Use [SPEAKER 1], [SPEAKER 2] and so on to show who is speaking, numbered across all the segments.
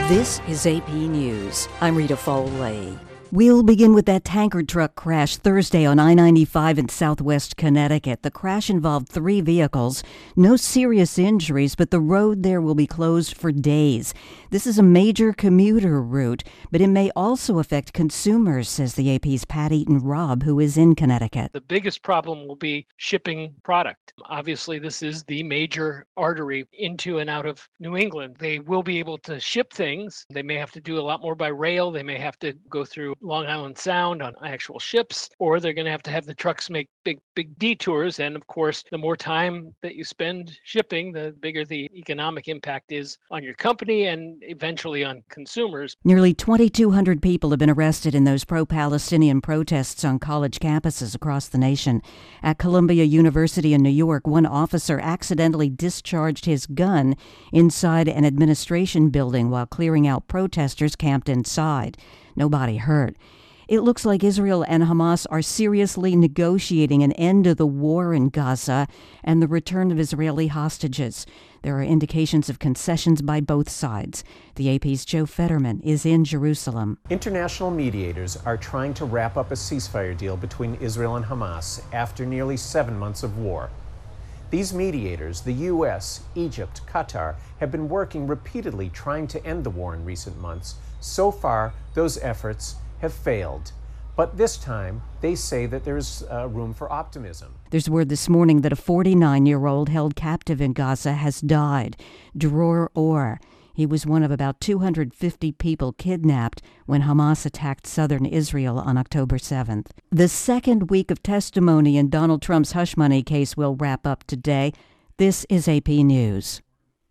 [SPEAKER 1] This is AP News. I'm Rita Foley. We'll begin with that tanker truck crash Thursday on I-95 in southwest Connecticut. The crash involved 3 vehicles. No serious injuries, but the road there will be closed for days. This is a major commuter route, but it may also affect consumers, says the AP's Pat Eaton-Robb, who is in Connecticut.
[SPEAKER 2] The biggest problem will be shipping product. Obviously, this is the major artery into and out of New England. They will be able to ship things. They may have to do a lot more by rail. They may have to go through Long Island Sound on actual ships, or they're going to have the trucks make big detours. And of course, the more time that you spend shipping, the bigger the economic impact is on your company and eventually on consumers.
[SPEAKER 1] Nearly 2,200 people have been arrested in those pro-Palestinian protests on college campuses across the nation. At Columbia University in New York, one officer accidentally discharged his gun inside an administration building while clearing out protesters camped inside. Nobody hurt. It looks like Israel and Hamas are seriously negotiating an end to the war in Gaza and the return of Israeli hostages. There are indications of concessions by both sides. The AP's Joe Fetterman is in Jerusalem.
[SPEAKER 3] International mediators are trying to wrap up a ceasefire deal between Israel and Hamas after nearly 7 months of war. These mediators, the U.S., Egypt, Qatar, have been working repeatedly trying to end the war in recent months. So far, those efforts have failed. But this time, they say that there's room for optimism.
[SPEAKER 1] There's word this morning that a 49-year-old held captive in Gaza has died. Dror Or. He was one of about 250 people kidnapped when Hamas attacked southern Israel on October 7th. The second week of testimony in Donald Trump's hush money case will wrap up today. This is AP News.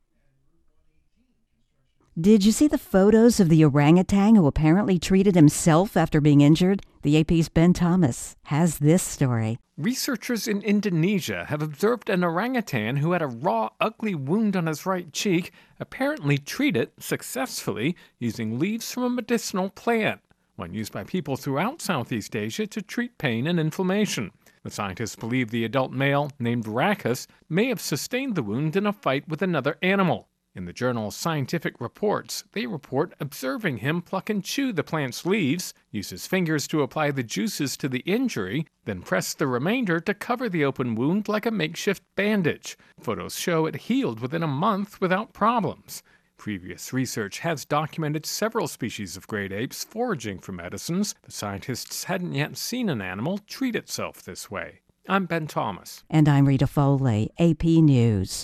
[SPEAKER 1] Did you see the photos of the orangutan who apparently treated himself after being injured? The AP's Ben Thomas has this story.
[SPEAKER 4] Researchers in Indonesia have observed an orangutan who had a raw, ugly wound on his right cheek apparently treat it successfully using leaves from a medicinal plant, one used by people throughout Southeast Asia to treat pain and inflammation. The scientists believe the adult male, named Rachis, may have sustained the wound in a fight with another animal. In the journal Scientific Reports, they report observing him pluck and chew the plant's leaves, use his fingers to apply the juices to the injury, then press the remainder to cover the open wound like a makeshift bandage. Photos show it healed within a month without problems. Previous research has documented several species of great apes foraging for medicines, but scientists hadn't yet seen an animal treat itself this way. I'm Ben Thomas.
[SPEAKER 1] And I'm Rita Foley, AP News.